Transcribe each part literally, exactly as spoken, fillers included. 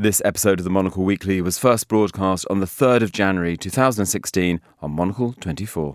This episode of the Monocle Weekly was first broadcast on the third of January two thousand sixteen on Monocle twenty-four.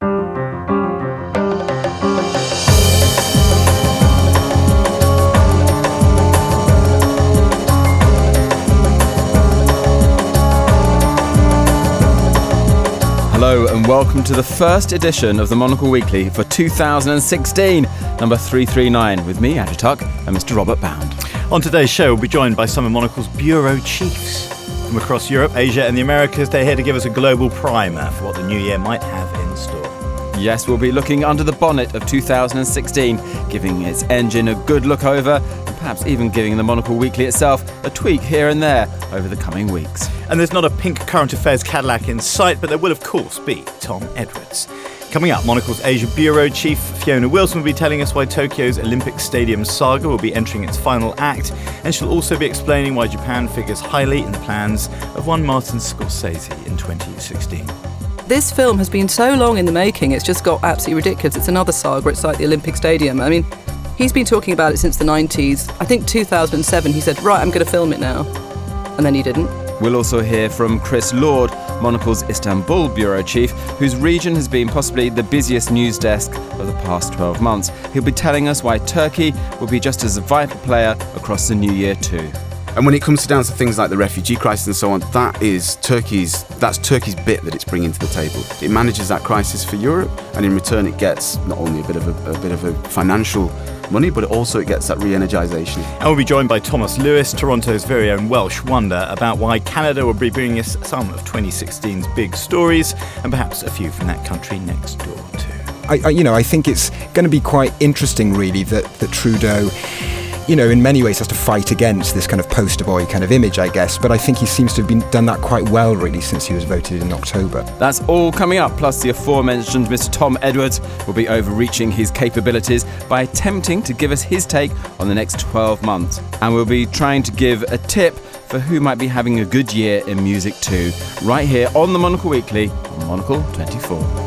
Hello and welcome to the first edition of the Monocle Weekly for two thousand sixteen, number three thirty-nine, with me, Andrew Tuck, and Mister Robert Bound. On today's show, we'll be joined by some of Monocle's bureau chiefs from across Europe, Asia and the Americas. They're here to give us a global primer for what the new year might have in store. Yes, we'll be looking under the bonnet of two thousand sixteen, giving its engine a good look over, and perhaps even giving the Monocle Weekly itself a tweak here and there over the coming weeks. And there's not a pink current affairs Cadillac in sight, but there will of course be Tom Edwards. Coming up, Monocle's Asia Bureau Chief Fiona Wilson will be telling us why Tokyo's Olympic Stadium saga will be entering its final act, and she'll also be explaining why Japan figures highly in the plans of one Martin Scorsese in twenty sixteen. This film has been so long in the making, it's just got absolutely ridiculous. It's another saga, it's like the Olympic Stadium. I mean, he's been talking about it since the nineties. I think two thousand seven he said, right, I'm going to film it now. And then he didn't. We'll also hear from Chris Lord, Monocle's Istanbul Bureau Chief, whose region has been possibly the busiest news desk of the past twelve months. He'll be telling us why Turkey will be just as a vital player across the new year too. And when it comes down to things like the refugee crisis and so on, that is Turkey's that's Turkey's bit that it's bringing to the table. It manages that crisis for Europe, and in return it gets not only a bit of a, a bit of a financial money, but also it gets that re-energisation. And we'll be joined by Thomas Lewis, Toronto's very own Welsh wonder, about why Canada will be bringing us some of twenty sixteen's big stories, and perhaps a few from that country next door too. I, I, you know, I think it's going to be quite interesting, really, that, that Trudeau, you know, in many ways has to fight against this kind of poster boy kind of image, I guess. But I think he seems to have been done that quite well, really, since he was voted in October. That's all coming up, plus the aforementioned Mister Tom Edwards will be overreaching his capabilities by attempting to give us his take on the next twelve months. And we'll be trying to give a tip for who might be having a good year in music too, right here on the Monocle Weekly on Monocle twenty-four.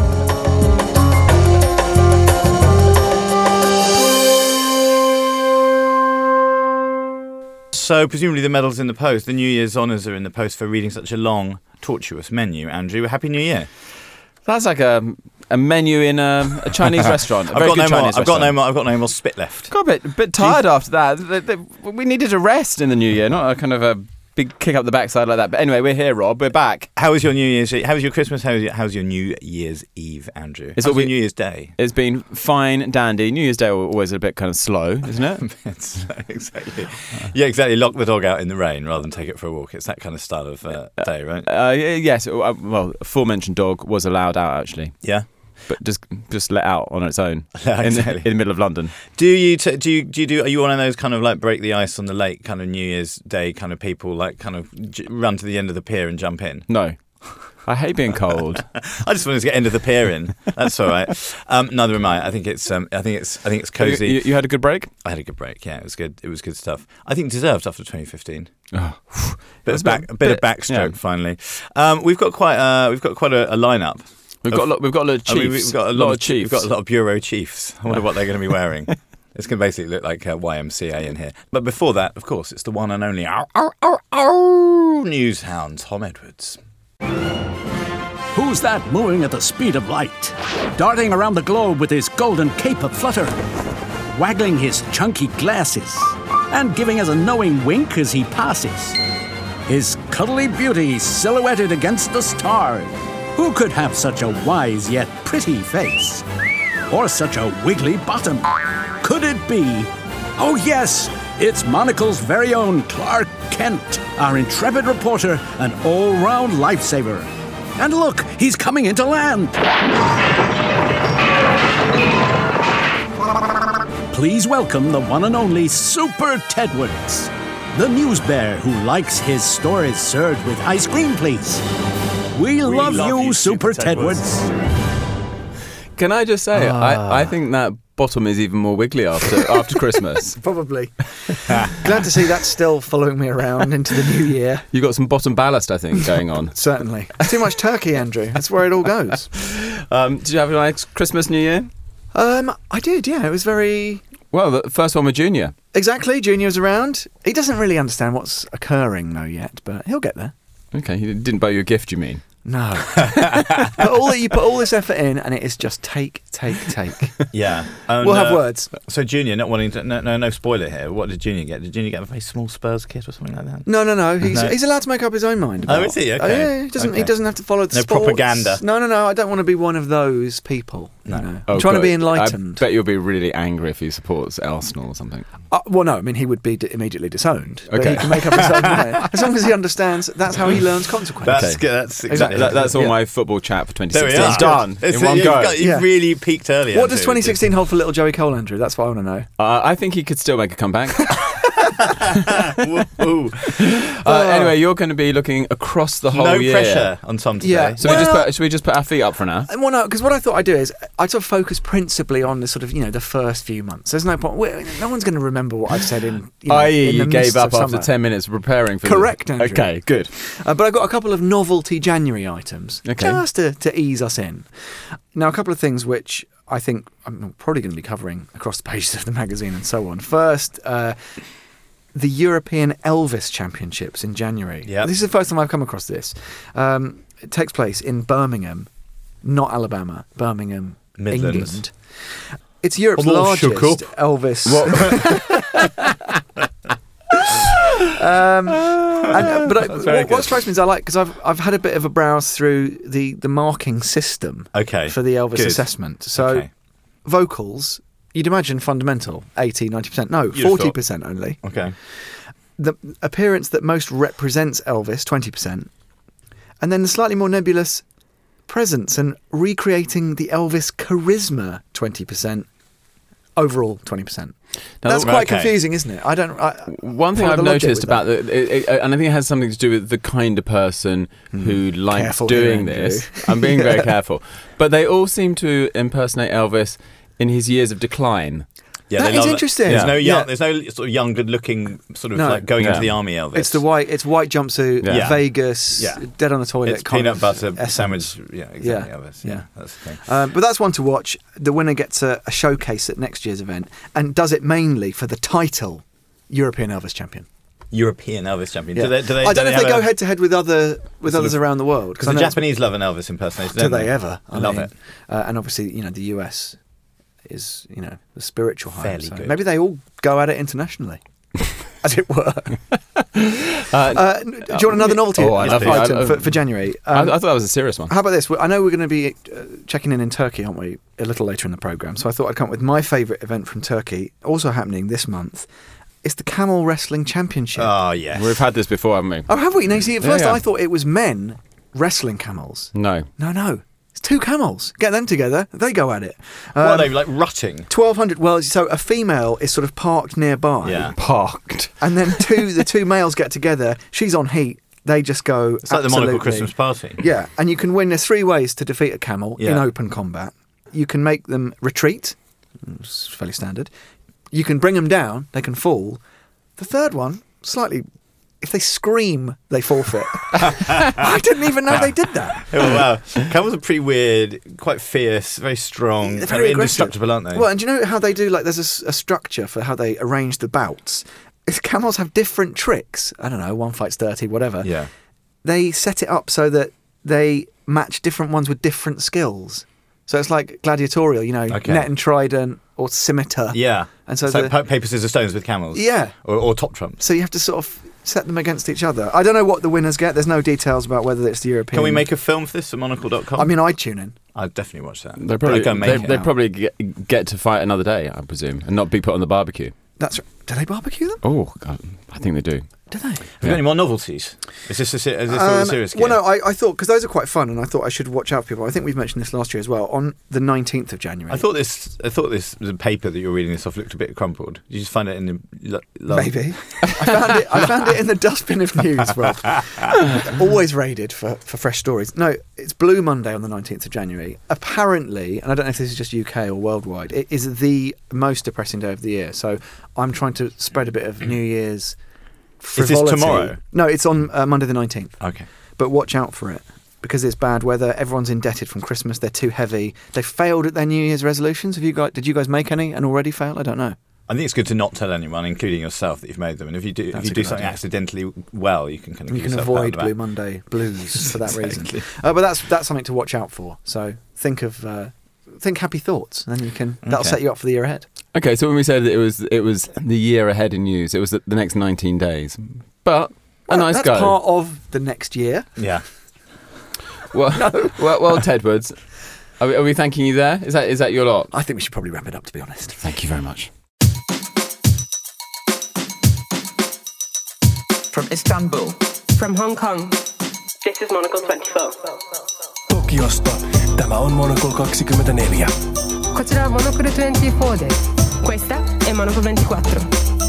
So presumably the medal's in the post. The New Year's honours are in the post for reading such a long, tortuous menu. Andrew, Happy New Year. That's like a a menu in a, a Chinese restaurant. A I've, very got good no more, Chinese I've got no restaurant. more. I've got no more spit left. Got a bit, bit tired after that. The- the- We needed a rest in the new year, not a kind of a big kick up the backside like that. But anyway, we're here, Rob. We're back. How was your New Year's? How was your Christmas? How was your, how's your New Year's Eve, Andrew? It's How's what your we- New Year's Day? It's been fine, dandy. New Year's Day always a bit kind of slow, isn't it? It's, exactly. Yeah, exactly. Lock the dog out in the rain rather than take it for a walk. It's that kind of style of uh, day, right? Uh, yes. uh, Well, aforementioned dog was allowed out actually, Yeah. but just just let out on its own Yeah, in, the, exactly. in the middle of London. Do you t- do you do you do? Are you one of those kind of like break the ice on the lake kind of New Year's Day kind of people, like kind of j- run to the end of the pier and jump in? No, I hate being cold. I just wanted to get end of the pier in. That's all right. Um, neither am I. I think it's um, I think it's I think it's you, cozy. you, you had a good break. I had a good break. Yeah, it was good. It was good stuff. I think deserved after twenty fifteen. Oh, Bit was of back, a a bit- bit, of backstroke yeah. finally. Um, we've got quite uh, we've got quite a, a lineup. we've got a lot, we've got a lot of I chiefs. mean, we've got a lot, lot of of chiefs. We've got a lot of bureau chiefs. I wonder what they're going to be wearing. It's going to basically look like uh, Y M C A in here. But before that, of course, it's the one and only ow, ow, ow, ow, news hound, Tom Edwards. Who's that moving at the speed of light? Darting around the globe with his golden cape aflutter, waggling his chunky glasses, and giving us a knowing wink as he passes. His cuddly beauty silhouetted against the stars. Who could have such a wise yet pretty face? Or such a wiggly bottom? Could it be? Oh yes, it's Monocle's very own Clark Kent, our intrepid reporter and all-round lifesaver. And look, he's coming into land. Please welcome the one and only Super Tedwards, the news bear who likes his stories served with ice cream, please. We, We love, love you, you, Super Super Tedwards. Tedwards. Can I just say, I, I think that bottom is even more wiggly after after Christmas. Probably. Glad to see that's still following me around into the new year. You got some bottom ballast, I think, going on. Certainly. Too much turkey, Andrew. That's where it all goes. Um, did you have a nice Christmas, New Year? Um, I did, yeah. It was very Well, the first one with Junior. Exactly, Junior's around. He doesn't really understand what's occurring, though, yet, but he'll get there. Okay, he didn't buy you a gift, you mean? No. Put all you put all this effort in, and it is just take, take, take. Yeah. And, We'll have uh, words. So Junior, not wanting to, no, no, no spoiler here. What did Junior get? Did Junior get a very small Spurs kit or something like that? No, no, no. He's No. he's allowed to make up his own mind. Oh, About. is he? Okay. Oh, yeah, he doesn't. He Okay. doesn't have to follow the No sports. propaganda. No, no, no. I don't want to be one of those people. No. You know. Oh, I'm trying to God. be enlightened. I bet you'll be really angry if he supports Arsenal or something. Uh, well, no. I mean, he would be d- immediately disowned. But Okay. he can make up his own mind as long as he understands. That's how he learns consequences. That's good. That's exactly. That, that's all Yeah. my football chat for twenty There we sixteen. are. It's done It's- in one you've go. got- You've Yeah. really peaked early. What haven't does you? twenty sixteen hold for little Joey Cole, Andrew? That's what I want to know. Uh, I think he could still make a comeback. Ooh, ooh. uh, anyway, you're going to be looking across the whole No year. pressure on Tom today. Yeah. So we just Well- put, should we just put our feet up for now? And Well, no, because what I thought I'd do is I'd sort of focus principally on the sort of, you know, the first few months. There's no point. we- No one's going to remember what I've said in, you know, that is, in the you gave mists up of after summer. ten minutes of preparing for Correct, the... Andrew. Okay, good. Uh, but I've got a couple of novelty January items, Okay. just to, to ease us in. Now, a couple of things which I think I'm probably going to be covering across the pages of the magazine and so on. First, uh, the European Elvis Championships in January. Yep. This is the first time I've come across this. Um, it takes place in Birmingham, not Alabama, Birmingham, Midlands. England. It's Europe's I'm all largest shook up. Elvis. um, and, uh, but I, That's very what, what good. strikes me is I like because I've I've had a bit of a browse through the the marking system Okay. for the Elvis Good. assessment. So Okay. vocals, you'd imagine fundamental, eighty, ninety percent. No, You'd have forty thought. percent only. Okay. The appearance that most represents Elvis, twenty percent. And then the slightly more nebulous presence and recreating the Elvis charisma, twenty percent. Overall, twenty percent. Now, That's the- quite okay. confusing, isn't it? I don't. I, One thing follow I've the logic noticed with about the, it, it, and I think it has something to do with the kind of person who likes Careful here, doing Andrew. this. I'm being very careful, but they all seem to impersonate Elvis in his years of decline. Yeah, That they is love it. interesting. There's no young, Yeah. there's no sort of young, good-looking sort of No. like going Yeah. into the army Elvis. It's the white. It's white jumpsuit. Yeah. Vegas. Yeah. Dead on the toilet. It's kind peanut of butter essence. sandwich. Yeah, exactly. Yeah. Elvis. Yeah, Yeah. that's the thing. Um, but that's one to watch. The winner gets a, a showcase at next year's event and does it mainly for the title European Elvis Champion. European Elvis champion. Yeah. Do they, do they, I don't know if they have go a- head to head with other with sort others of- around the world Because I the know it's- Japanese love an Elvis impersonation. Do don't they ever? I love mean, it. Uh, and obviously, you know, the U S is, you know, the spiritual home. Fairly so good. maybe they all go at it internationally, as it were. Uh, Uh, do you want another novelty Oh, I love it. item I- I- for, for January? I, Um, I thought that was a serious one. How about this? I know we're going to be uh, checking in in Turkey, aren't we, a little later in the programme. So I thought I'd come up with my favourite event from Turkey, also happening this month. It's the Camel Wrestling Championship. Oh, yes. We've had this before, haven't we? oh, have we? No, see, at Yeah, first yeah. I thought it was men wrestling camels. No. No, no. It's two camels. Get them together. They go at it. What are Um, they, like rutting? twelve hundred. Well, so a female is sort of parked nearby. Yeah. Parked. And then two, the two males get together. She's on heat. They just go. It's like the Monaco absolutely- Christmas party. Yeah, and you can win. There's three ways to defeat a camel in Yeah. open combat. You can make them retreat. It's fairly standard. You can bring them down. They can fall. The third one, slightly. If they scream, they forfeit. I didn't even know they did that. Oh, wow. Camels are pretty weird, quite fierce, very strong, They're kind very of aggressive. indestructible, aren't they? Well, and do you know how they do? Like, there's a s- a, structure for how they arrange the bouts. If camels have different tricks. I don't know. One fights dirty, whatever. yeah. They set it up so that they match different ones with different skills. So it's like gladiatorial, you know, Okay. net and trident or scimitar. Yeah. And so it's like the- pa- paper, scissors, stones with camels. Yeah. Or, or top trumps. So you have to sort of set them against each other. I don't know what the winners get. There's no details about whether it's the European. Can we make a film for this at monocle dot com? I mean, I'd tune in. I'd definitely watch that. They probably, I'd go and they, make it. they probably get, get to fight another day, I presume, and not be put on the barbecue. That's right. Do they barbecue them? Oh, God, I think they do. Do they? Have you got any more novelties? Is this a, se- is this all a Um, serious well, game? no, I, I thought, because those are quite fun, and I thought I should watch out for people. I think we've mentioned this last year as well. On the nineteenth of January. I thought this. I thought this the paper that you're reading this off looked a bit crumpled. Did you just find it in the lo- lo- Maybe. I found it I found it in the dustbin of news, Rob. Always raided for, for fresh stories. No, it's Blue Monday on the nineteenth of January. Apparently, and I don't know if this is just U K or worldwide, it is the most depressing day of the year. So I'm trying to spread a bit of New Year's this frivolity. tomorrow? No, it's on uh, Monday the nineteenth. Okay. But watch out for it. Because it's bad weather, everyone's indebted from Christmas. They're too heavy. They failed at their New Year's resolutions. Have you guys? Did you guys make any and already fail? I don't know. I think it's good to not tell anyone, including yourself, that you've made them. And if you do, That's if you a do good something idea. accidentally well, you can kind of You give can yourself a pat on avoid the back. Blue Monday blues for that Exactly. reason. Uh, but that's that's something to watch out for. So think of uh, think happy thoughts, and then you can that'll Okay. set you up for the year ahead. Okay, so when we said that it was it was the year ahead in news, it was the the next nineteen days. But a Well, nice that's go. part of the next year. Yeah. Well, well, well, Ted Woods, are we, are we thanking you there? Is that is that your lot? I think we should probably wrap it up, to be honest. Thank you very much. From Istanbul. From Hong Kong. This is Monocle twenty-four. Tokiosta. Tämä on Monocle kaksikymmentäneljä. Questa è Monocle twenty-four. Questa è Monocle twenty-four.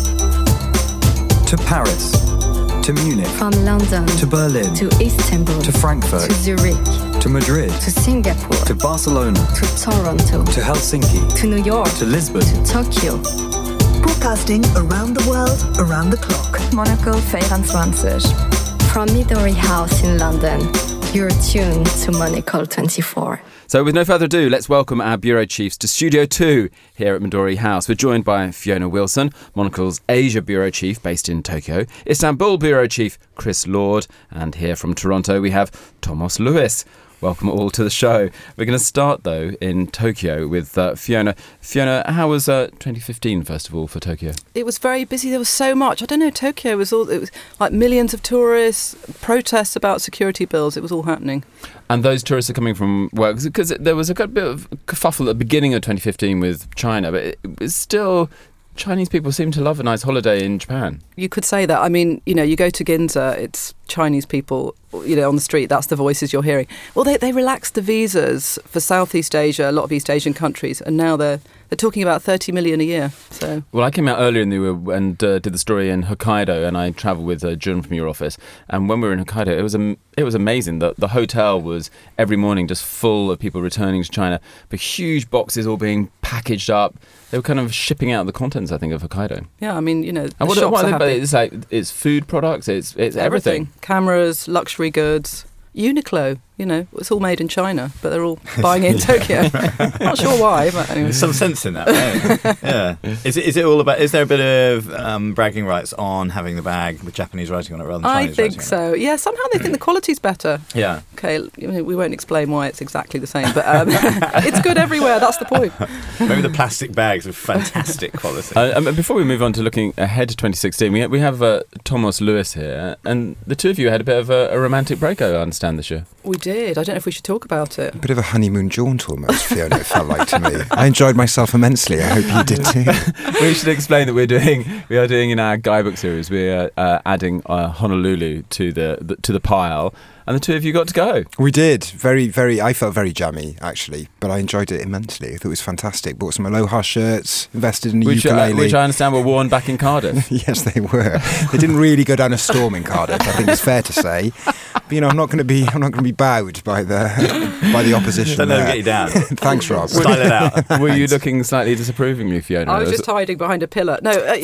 To Paris. To Munich. From London To Berlin. to Istanbul To Frankfurt. to Zurich To Madrid. to Singapore To Barcelona. to Toronto To Helsinki. to New York To Lisbon. to Tokyo. Broadcasting around the world, around the clock. Monocle twenty-four. From Midori House in London, you're tuned to Monocle twenty-four. So with no further ado, let's welcome our bureau chiefs to Studio two here at Midori House. We're joined by Fiona Wilson, Monocle's Asia bureau chief based in Tokyo, Istanbul bureau chief Chris Lord, and here from Toronto we have Thomas Lewis. Welcome all to the show. We're going to start, though, in Tokyo with uh, Fiona. Fiona, how was uh, twenty fifteen, first of all, for Tokyo? It was very busy. There was so much. I don't know. Tokyo was all. It was like millions of tourists, protests about security bills. It was all happening. And those tourists are coming from where? Because there was a good bit of kerfuffle at the beginning of twenty fifteen with China, but it, it's still... Chinese people seem to love a nice holiday in Japan. You could say that. I mean, you know, you go to Ginza, it's Chinese people, you know, on the street. That's the voices you're hearing. Well, they they relaxed the visas for Southeast Asia, a lot of East Asian countries, and now they're they're talking about thirty million a year. So Well, I came out earlier in the year and uh, did the story in Hokkaido, and I travelled with uh, Jun from your office. And when we were in Hokkaido, it was am- it was amazing. The the hotel was every morning just full of people returning to China, but huge boxes all being packaged up. They were kind of shipping out the contents, I think, of Hokkaido. yeah, I mean, you know, the And what, shops what are are they, happy. it's like it's food products, it's it's everything. Cameras, luxury goods, Uniqlo. You know, it's all made in China, but they're all buying it in Tokyo. Not sure why, but anyway. There's some sense in that, right? Yeah. Is it, is it all about, is there a bit of um, bragging rights on having the bag with Japanese writing on it rather than I Chinese think writing on so. Yeah, somehow they think the quality's better. it? Yeah. Okay, you know, we won't explain why it's exactly the same, but um, it's good everywhere. That's the point. Maybe the plastic bags of fantastic quality. Uh, and before we move on to looking ahead to twenty sixteen, we, we have uh, Thomas Lewis here, and the two of you had a bit of a, a romantic break, I understand, this year. We did. I don't know if we should talk about it. Bit of a honeymoon jaunt almost, Fiona, it felt like to me. I enjoyed myself immensely. I hope you did too. We should explain that we're doing we are doing in our guidebook series. We're uh, adding uh, Honolulu to the, the to the pile, and the two of you got to go. We did. Very, very, I felt very jammy, actually, but I enjoyed it immensely. I thought it was fantastic. Bought some Aloha shirts, invested in a Which, uh, ukulele. which I understand were worn back in Cardiff. Yes, they were. They didn't really go down a storm in Cardiff, I think it's fair to say. But, you know, I'm not going to be I'm not going to be bowed by the by the opposition. Don't let them there. get you down. Thanks, Rob. Style it out. Were you looking slightly disapprovingly, Fiona? I was just hiding behind a pillar. No, uh, you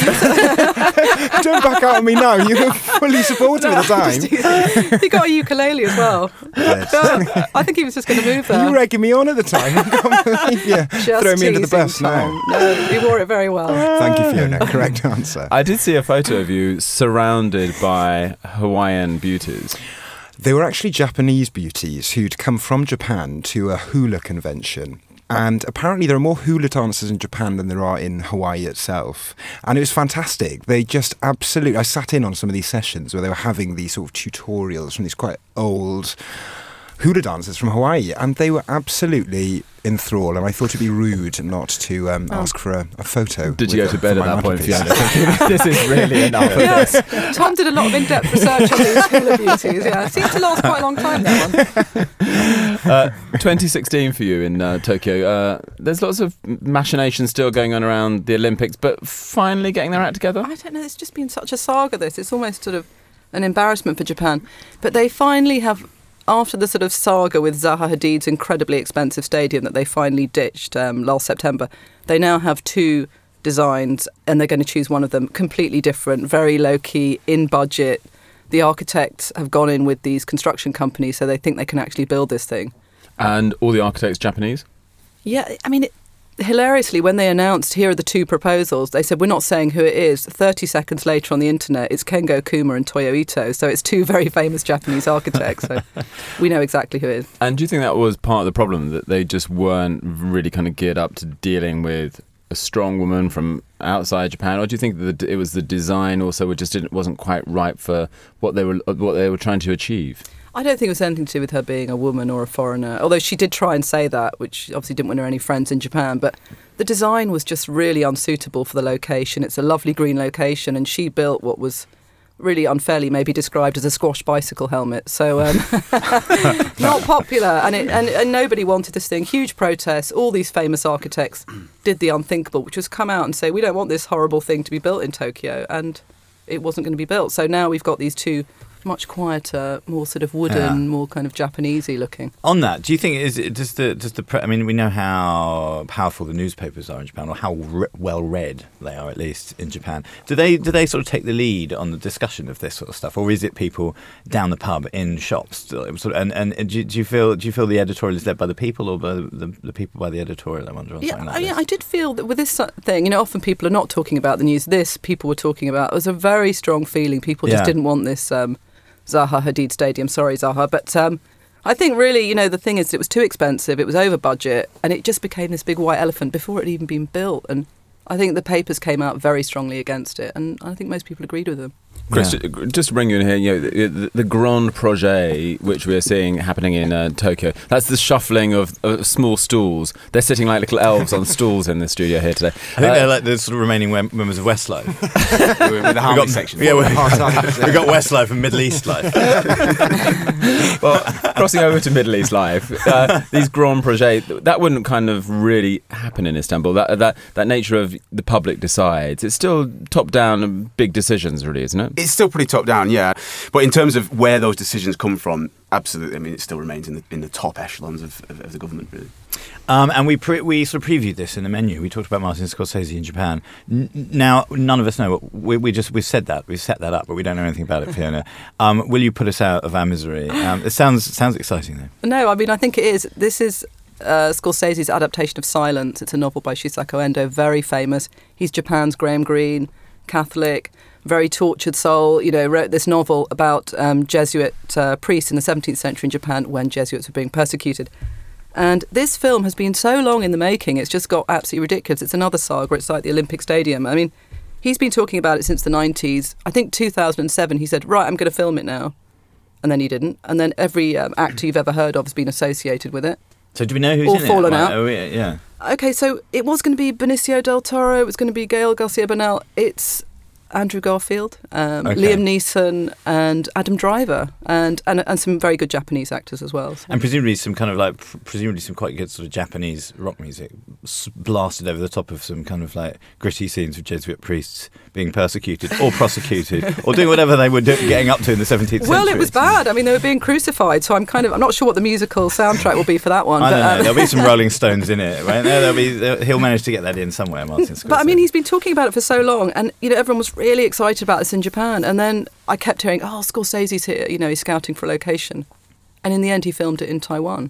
Don't back out on me now. You were fully supportive at the time. he got a ukulele as well. Yes. But I think he was just going to move there. You were egging me on at the time. I can't believe you Just throw me under the teasing, bus now. Tom. No, he wore it very well. Thank you, Fiona. Correct answer. I did see a photo of you surrounded by Hawaiian beauties. They were actually Japanese beauties who'd come from Japan to a hula convention. And apparently there are more hula dancers in Japan than there are in Hawaii itself. And it was fantastic. They just absolutely... I sat in on some of these sessions where they were having these sort of tutorials from these quite old hula dancers from Hawaii. And they were absolutely enthralled. And I thought it'd be rude not to um, Oh. ask for a, a photo. Did you with- go to bed for at my that point, mantelpiece. Fiona? This is really enough of Yes, this. Tom did a lot of in-depth research on these hula beauties. Yeah, it seemed to last quite a long time, that one. Uh, twenty sixteen for you in uh, Tokyo. Uh, there's lots of machinations still going on around the Olympics, but finally getting their act together. I don't know, it's just been such a saga, this. It's almost sort of an embarrassment for Japan. But they finally have, after the sort of saga with Zaha Hadid's incredibly expensive stadium that they finally ditched um, last September, they now have two designs and they're going to choose one of them, completely different, very low-key, in budget. The architects have gone in with these construction companies, so they think they can actually build this thing. And all the architects Japanese. Yeah, I mean, it, hilariously, when they announced, here are the two proposals, they said, we're not saying who it is. thirty seconds later on the internet, it's Kengo Kuma and Toyo Ito. So it's two very famous Japanese architects. So we know exactly who it is. And do you think that was part of the problem, that they just weren't really kind of geared up to dealing with a strong woman from outside Japan? Or do you think that it was the design also just didn't, wasn't quite right for what they were what they were trying to achieve? I don't think it was anything to do with her being a woman or a foreigner, although she did try and say that, which obviously didn't win her any friends in Japan. But the design was just really unsuitable for the location. It's a lovely green location, and she built what was really unfairly maybe described as a squash bicycle helmet. So um, not popular, and, it, and and nobody wanted this thing. Huge protests. All these famous architects did the unthinkable, which was come out and say, we don't want this horrible thing to be built in Tokyo, and it wasn't going to be built. So now we've got these two much quieter, more sort of wooden, Yeah. more kind of Japanesey looking. On that, do you think is it just the just the? Pre- I mean, we know how powerful the newspapers are in Japan, or how re- well read they are, at least in Japan. Do they do they sort of take the lead on the discussion of this sort of stuff, or is it people down the pub in shops? Sort of, and and do you, do you feel do you feel the editorial is led by the people, or by the, the, the people by the editorial? I wonder. On Yeah, something like I, this. yeah, I did feel that with this sort of thing, you know, often people are not talking about the news. This people were talking about. It was a very strong feeling. People just Yeah. didn't want this um, Zaha Hadid Stadium. Sorry, Zaha, but um, I think really, you know, the thing is, it was too expensive. It was over budget, and it just became this big white elephant before it had even been built. And I think the papers came out very strongly against it, and I think most people agreed with them. Chris, Yeah. just to bring you in here, you know, the, the, the Grand Projet, which we're seeing happening in uh, Tokyo, that's the shuffling of, of small stools. They're sitting like little elves on stools in the studio here today. I think Uh, they're like the sort of remaining mem- members of Westlife. with, with the harmony got, section. Yeah, we, we Hard times. got Westlife and Middle East Life. well, crossing over to Middle East life, uh, these Grand Projet, that wouldn't kind of really happen in Istanbul. That that that nature of the public decides. It's still top down and big decisions, really, isn't it? It's still pretty top down, yeah. But in terms of where those decisions come from, absolutely. I mean, it still remains in the in the top echelons of, of, of the government, really. Um, and we pre- we sort of previewed this in the menu. We talked about Martin Scorsese in Japan. N- now, none of us know. We, we just we've said that we've set that up, but we don't know anything about it, Fiona. Um, will you put us out of our misery? Um, it sounds sounds exciting, though. No, I mean, I think it is. This is uh, Scorsese's adaptation of Silence. It's a novel by Shusaku Endo, very famous. He's Japan's Graham Greene, Catholic, very tortured soul. You know, wrote this novel about um, Jesuit uh, priests in the seventeenth century in Japan when Jesuits were being persecuted. And this film has been so long in the making, it's just got absolutely ridiculous. It's another saga. It's like the Olympic Stadium. I mean, he's been talking about it since the nineties. I think two thousand seven, he said, right, I'm going to film it now. And then he didn't. And then every um, actor you've ever heard of has been associated with it. So do we know who's All in fallen it? out. Oh, yeah, yeah. Okay, so it was going to be Benicio del Toro, it was going to be Gael Garcia Bernal. It's Andrew Garfield, um, Okay. Liam Neeson, and Adam Driver, and, and and some very good Japanese actors as well. So. And presumably some kind of like, pr- presumably some quite good sort of Japanese rock music s- blasted over the top of some kind of like gritty scenes of Jesuit priests being persecuted or prosecuted or doing whatever they were do- getting up to in the seventeenth century. Well, it was bad. I mean, they were being crucified, so I'm kind of, I'm not sure what the musical soundtrack will be for that one. I but, don't know. um, There'll be some Rolling Stones in it, right? There, there'll be. There, he'll manage to get that in somewhere, Martin Scorsese. But I mean, he's been talking about it for so long, and you know, everyone was really excited about this in Japan. And then I kept hearing, "Oh, Scorsese's here. You know, he's scouting for a location." And in the end, he filmed it in Taiwan.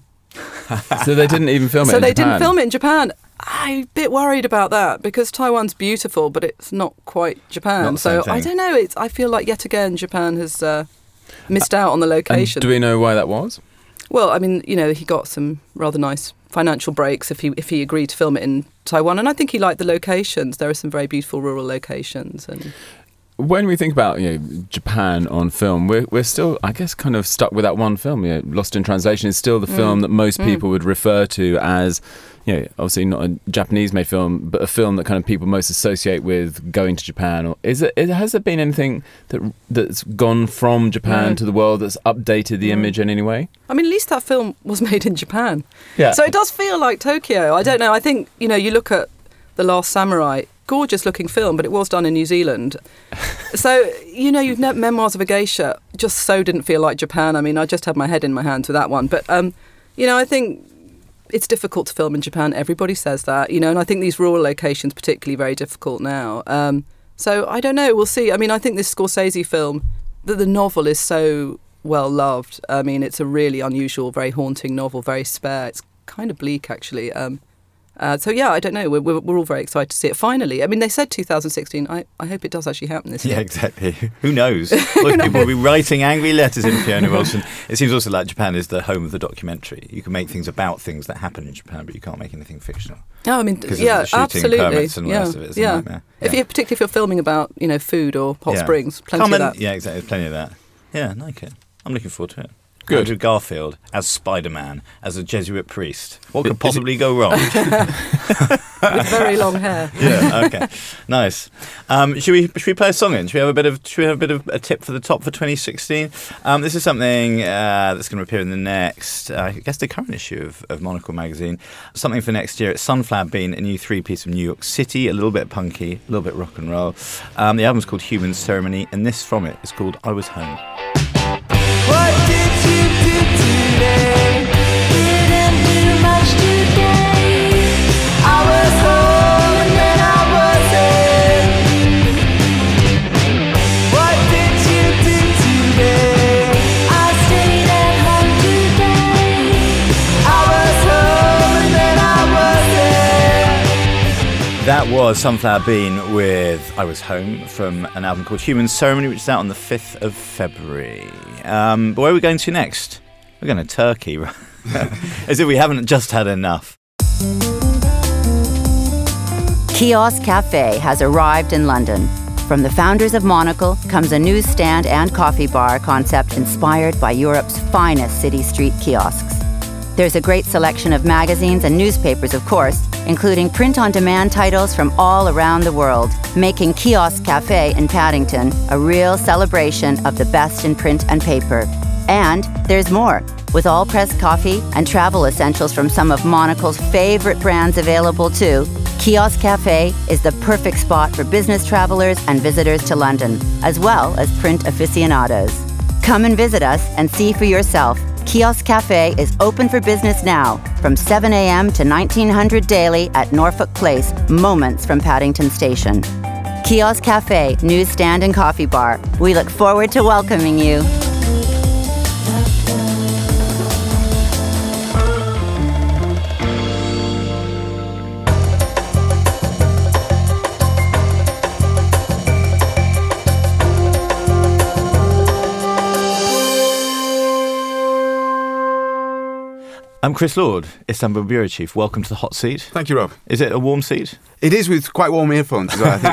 So they didn't even film it So in they Japan? didn't film it in Japan. I'm a bit worried about that because Taiwan's beautiful, but it's not quite Japan. Not the so same I thing. don't know. It's. I feel like yet again Japan has uh, missed out on the And location. do we know why that was? Well, I mean, you know, he got some rather nice financial breaks if he if he agreed to film it in Taiwan, and I think he liked the locations. There are some very beautiful rural locations, and When we think about, you know, Japan on film, we're we're still, I guess, kind of stuck with that one film. You know, Lost in Translation is still the Mm. film that most Mm. people would refer to as, you know, obviously not a Japanese-made film, but a film that kind of people most associate with going to Japan. Or is it? Is, has there been anything that that's gone from Japan No. to the world that's updated the Mm. image in any way? I mean, at least that film was made in Japan. Yeah. So it does feel like Tokyo. I don't know. I think, you know, you look at The Last Samurai, gorgeous looking film, but it was done in New Zealand. So, you know, you've met Memoirs of a Geisha, just so didn't feel like Japan. I mean, I just had my head in my hands with that one. But, um, you know, I think it's difficult to film in Japan. Everybody says that, you know, and I think these rural locations particularly very difficult now. Um, so I don't know. We'll see. I mean, I think this Scorsese film, the, the novel is so well loved. I mean, it's a really unusual, very haunting novel, very spare. It's kind of bleak, actually. Um, Uh, so yeah, I don't know. We're, we're, we're all very excited to see it finally. I mean, they said two thousand sixteen. I, I hope it does actually happen this year. Yeah, exactly. Who knows? Look, people will be writing angry letters in Fiona Wilson. It seems also like Japan is the home of the documentary. You can make things about things that happen in Japan, but you can't make anything fictional. No, I mean, Because yeah, of the shooting absolutely. permits and all the yeah, rest of it. It's a yeah. nightmare. If Yeah. you, particularly if you're filming about, you know, food or hot Yeah. springs, plenty Common, of that. Yeah, exactly. There's plenty of that. Yeah, I like it. I'm looking forward to it. Good. Andrew Garfield as Spider-Man, as a Jesuit priest. What could possibly go wrong? With very long hair. Yeah. Okay. Nice. Um, should we should we play a song in? Should we have a bit of should we have a bit of a tip for the top for twenty sixteen? Um, this is something uh, that's going to appear in the next, uh, I guess, the current issue of, of Monocle magazine. Something for next year. It's Sunflower Bean, a new three-piece from New York City, a little bit punky, a little bit rock and roll. Um, the album's called Human Ceremony, and this from it is called I Was Home. What did you do today? Didn't do much today. I was home and then I wasn't. What did you do today? I stayed at home today. I was home and then I wasn't. That was Sunflower Bean with I Was Home from an album called Human Ceremony, which is out on the fifth of February. Um, but where are we going to next? We're going to Turkey, right? As if we haven't just had enough. Kiosk Cafe has arrived in London. From the founders of Monocle comes a newsstand and coffee bar concept inspired by Europe's finest city street kiosks. There's a great selection of magazines and newspapers, of course, including print-on-demand titles from all around the world, making Kiosk Cafe in Paddington a real celebration of the best in print and paper. And there's more. With all-press coffee and travel essentials from some of Monocle's favorite brands available too, Kiosk Cafe is the perfect spot for business travelers and visitors to London, as well as print aficionados. Come and visit us and see for yourself. Kiosk Cafe is open for business now from seven a.m. to nineteen hundred daily at Norfolk Place, moments from Paddington Station. Kiosk Cafe, newsstand and coffee bar. We look forward to welcoming you. I'm Chris Lord, Istanbul Bureau Chief. Welcome to the hot seat. Thank you, Rob. Is it a warm seat? It is, with quite warm earphones as well,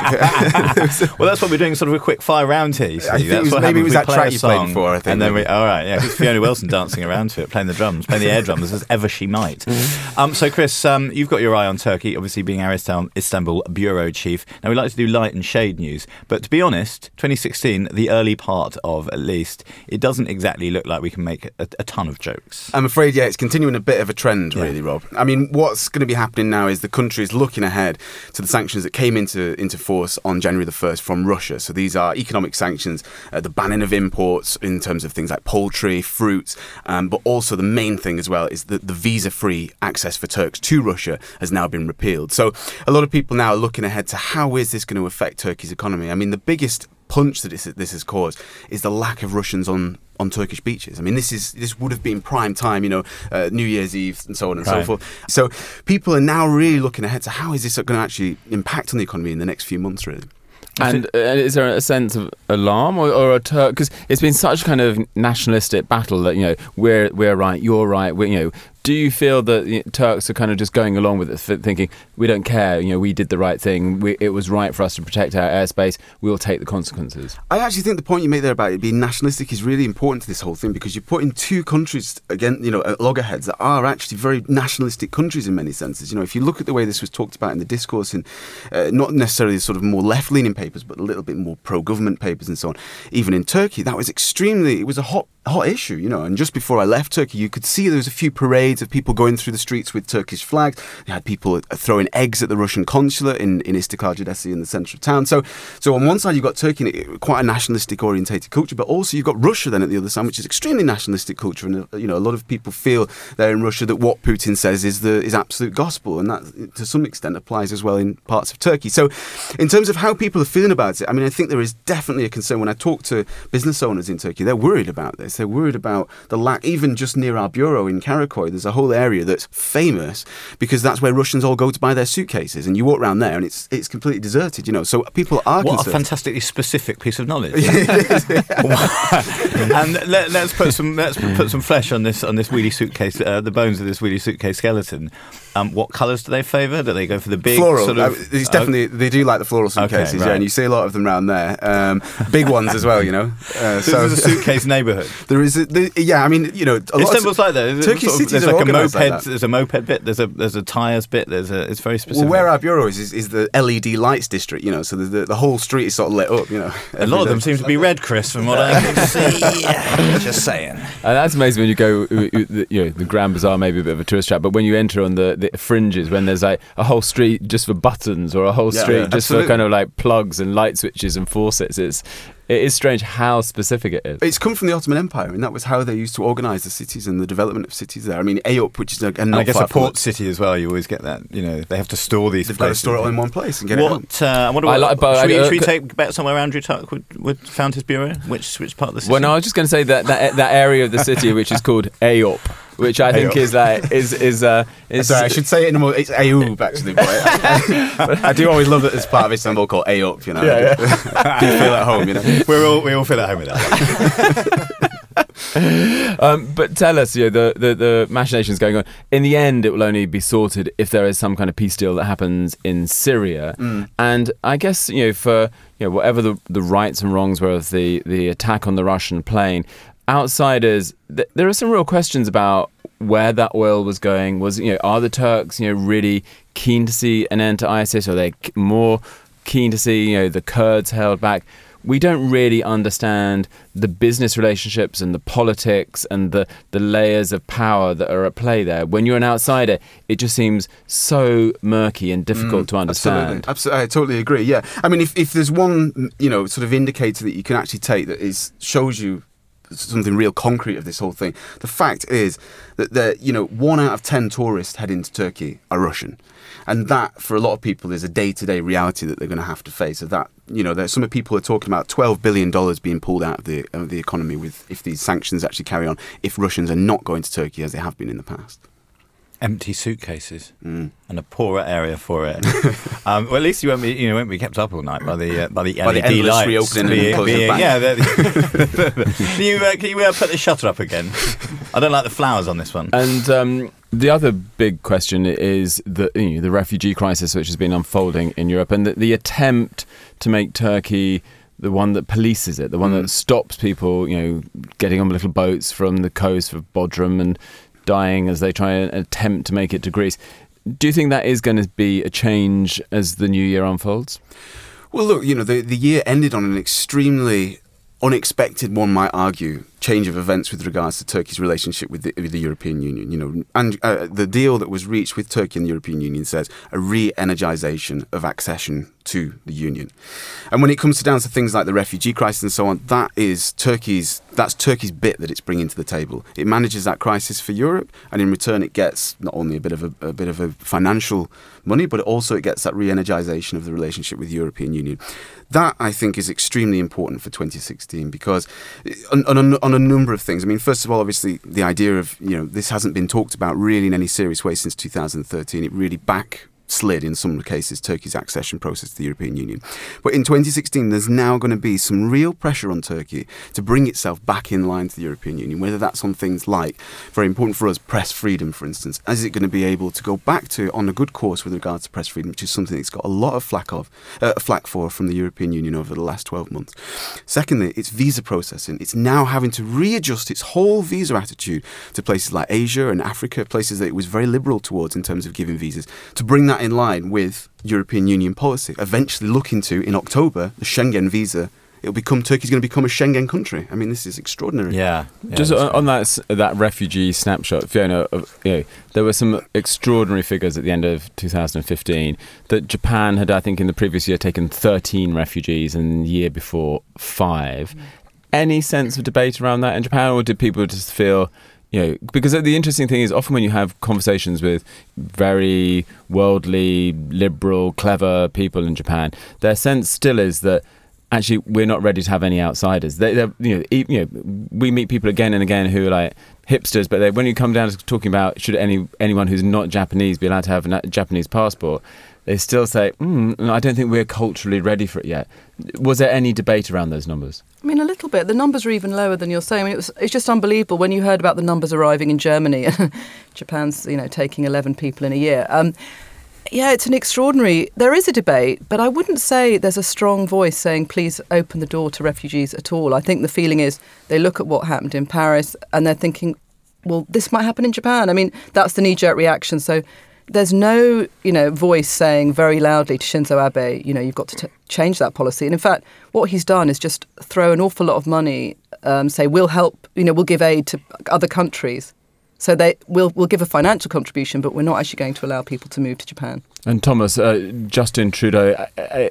I think. Well, that's what we're doing, sort of a quick fire round here. You see. I think that's it was, what maybe it was happens. We that play track a you played song, before, I think. And then we, maybe. all right, yeah, because Fiona Wilson dancing around to it, playing the drums, playing the air drums as ever she might. Mm-hmm. Um, so, Chris, um, you've got your eye on Turkey, obviously being our Istanbul Bureau Chief. Now, we like to do light and shade news, but to be honest, twenty sixteen, the early part of at least, it doesn't exactly look like we can make a, a ton of jokes. I'm afraid, yeah, it's continuing a bit of a trend, Yeah. really, Rob. I mean, what's going to be happening now is the country is looking ahead to the sanctions that came into, into force on January the first from Russia. So these are economic sanctions, uh, the banning of imports in terms of things like poultry, fruits, um, but also the main thing as well is that the visa-free access for Turks to Russia has now been repealed. So a lot of people now are looking ahead to how is this going to affect Turkey's economy. I mean, the biggest punch that this, this has caused is the lack of Russians on on Turkish beaches. I mean, this is this would have been prime time, you know, uh, New Year's Eve and so on and Right. so forth. So people are now really looking ahead to how is this going to actually impact on the economy in the next few months, really. And uh, is there a sense of alarm or, or a Turk? Because it's been such a kind of nationalistic battle that, you know, we're we're right, you're right. We're, you know, do you feel that you know, Turks are kind of just going along with it, thinking we don't care? You know, we did the right thing. We, it was right for us to protect our airspace. We'll take the consequences. I actually think the point you make there about it being nationalistic is really important to this whole thing, because you're putting two countries again, you know, at loggerheads that are actually very nationalistic countries in many senses. You know, if you look at the way this was talked about in the discourse in uh, not necessarily sort of more left-leaning papers, but a little bit more pro-government papers and so on, even in Turkey, that was extremely, it was a hot hot issue, you know. And just before I left Turkey, you could see there was a few parades of people going through the streets with Turkish flags. You had people throwing eggs at the Russian consulate in, in Istiklal Caddesi in the centre of town. So so on one side you've got Turkey, quite a nationalistic orientated culture, but also you've got Russia then at the other side, which is extremely nationalistic culture. And you know, a lot of people feel there in Russia that what Putin says is the is absolute gospel, and that to some extent applies as well in parts of Turkey. So in terms of how people are feeling about it, I mean, I think there is definitely a concern. When I talk to business owners in Turkey, they're worried about this. rights. They're worried about the lack, even just near our bureau in Karakoy, there's a whole area that's famous because that's where Russians all go to buy their suitcases. And you walk around there and it's it's completely deserted, you know. So people are What concerned. a fantastically specific piece of knowledge. And let, let's put some let's put some flesh on this on this wheelie suitcase, uh, the bones of this wheelie suitcase skeleton. Um, what colours do they favour? Do they go for the big floral? Sort of, uh, it's definitely they do like the floral suitcases, Okay, right. yeah, and you see a lot of them around there. Um, big ones as well, you know. Uh, so this is a suitcase neighbourhood. There is, a, there, yeah. I mean, you know, a lot Istanbul's of, like that. It's Turkish sort of- cities there's are like a organised moped. like that. There's a moped bit. There's a there's a tyres bit. There's a. It's very specific. Well, where our bureau is, is is the L E D lights district, you know, so the the, the whole street is sort of lit up, you know. A lot of them seem to be red, Chris, from what I can see. Just saying. And that's amazing when you go, you know, the Grand Bazaar may be a bit of a tourist trap, but when you enter on the, the fringes, when there's like a whole street just for buttons or a whole Yeah, street yeah, just absolutely. for kind of like plugs and light switches and faucets, it's, it is strange how specific it is. It's come from the Ottoman Empire, and that was how they used to organise the cities and the development of cities there. I mean, Eyüp, which is a, and And I not guess far a from port it, city as well. You always get that. You know, they have to store these. They've got to places. store it all in one place and get it home. What? Uh, I wonder I what. like- but should, we, I- uh, should we c- take bet somewhere Andrew Tuck would, would found his bureau? Which which part of the city? Well, no, I was just going to say that, that that area of the city which is called Eyüp, which I think Eyüp. is like is is uh is Sorry, I should say it in a more. It's Eyüp actually, but I, I do always love that there's part of Istanbul called Eyüp. You know, Yeah, do you feel at home? You know, We're all we all feel at home with that. um, but tell us, you know, the, the, the machinations going on. In the end, it will only be sorted if there is some kind of peace deal that happens in Syria. Mm. And I guess, you know, for you know whatever the, the rights and wrongs were of the, the attack on the Russian plane, outsiders, th- there are some real questions about where that oil was going. Was, you know, are the Turks, you know, really keen to see an end to ISIS? Are they k- more keen to see, you know, the Kurds held back? We don't really understand the business relationships and the politics and the, the layers of power that are at play there. When you're an outsider, it just seems so murky and difficult Mm, to understand. Absolutely. Absolutely, I totally agree. Yeah, I mean, if, if there's one, you know, sort of indicator that you can actually take that is shows you something real concrete of this whole thing, the fact is that the you know one out of ten tourists heading to Turkey are Russian, and that for a lot of people is a day-to-day reality that they're going to have to face. So that you know, there's some people are talking about twelve billion dollars being pulled out of the of the economy with if these sanctions actually carry on, if Russians are not going to Turkey as they have been in the past. Empty suitcases Mm. and a poorer area for it. um, well, at least you won't be, you know, won't be kept up all night by the uh, by the By L E the D endless lights. reopening and being- closing being- back. yeah. the- can you uh, can you uh, put the shutter up again? I don't like the flowers on this one. And um, the other big question is the you know, the refugee crisis which has been unfolding in Europe, and the, the attempt to make Turkey the one that polices it, the one Mm. that stops people, you know, getting on little boats from the coast of Bodrum and dying as they try and attempt to make it to Greece. Do you think that is going to be a change as the new year unfolds? Well, look, you know, the, the year ended on an extremely unexpected, one might argue, change of events with regards to Turkey's relationship with the, with the European Union. You know, and uh, the deal that was reached with Turkey and the European Union says a re-energisation of accession to the Union. And when it comes to down to things like the refugee crisis and so on, that is Turkey's that's Turkey's bit that it's bringing to the table. It manages that crisis for Europe, and in return, it gets not only a bit of a, a bit of a financial money, but also it gets that re-energisation of the relationship with the European Union. That, I think, is extremely important for twenty sixteen because on, on, a, on a number of things. I mean, first of all, obviously, the idea of, you know, this hasn't been talked about really in any serious way since two thousand thirteen. It really backslid in some cases Turkey's accession process to the European Union. But in twenty sixteen, there's now going to be some real pressure on Turkey to bring itself back in line to the European Union, whether that's on things like, very important for us, press freedom, for instance. Is it going to be able to go back to on a good course with regards to press freedom, which is something it's got a lot of flack of, uh, flack for from the European Union over the last twelve months. Secondly, it's visa processing. It's now having to readjust its whole visa attitude to places like Asia and Africa, places that it was very liberal towards in terms of giving visas, to bring that in line with European Union policy. Eventually look into, in October, the Schengen visa. It'll become, Turkey's going to become a Schengen country. I mean, this is extraordinary. Yeah. yeah Just on, on that s- that refugee snapshot, Fiona, of, you know, there were some extraordinary figures at the end of two thousand fifteen that Japan had, I think, in the previous year taken thirteen refugees, and the year before five. Any sense of debate around that in Japan, or did people just feel, you know, because the interesting thing is often when you have conversations with very worldly, liberal, clever people in Japan, their sense still is that actually we're not ready to have any outsiders. They, they're, you know, e- you know, we meet people again and again who are like hipsters, but they, when you come down to talking about should any anyone who's not Japanese be allowed to have a Japanese passport, they still say, mm, no, I don't think we're culturally ready for it yet. Was there any debate around those numbers? I mean, a little bit. The numbers are even lower than you're saying. I mean, it was, it's just unbelievable when you heard about the numbers arriving in Germany. Japan's, you know, taking eleven people in a year. Um, yeah, it's an extraordinary... There is a debate, but I wouldn't say there's a strong voice saying, please open the door to refugees at all. I think the feeling is they look at what happened in Paris and they're thinking, well, this might happen in Japan. I mean, that's the knee-jerk reaction. So there's no, you know, voice saying very loudly to Shinzo Abe, you know, you've got to t- change that policy. And in fact, what he's done is just throw an awful lot of money, um, say, we'll help, you know, we'll give aid to other countries. So they will we'll give a financial contribution, but we're not actually going to allow people to move to Japan. And Thomas, uh, Justin Trudeau,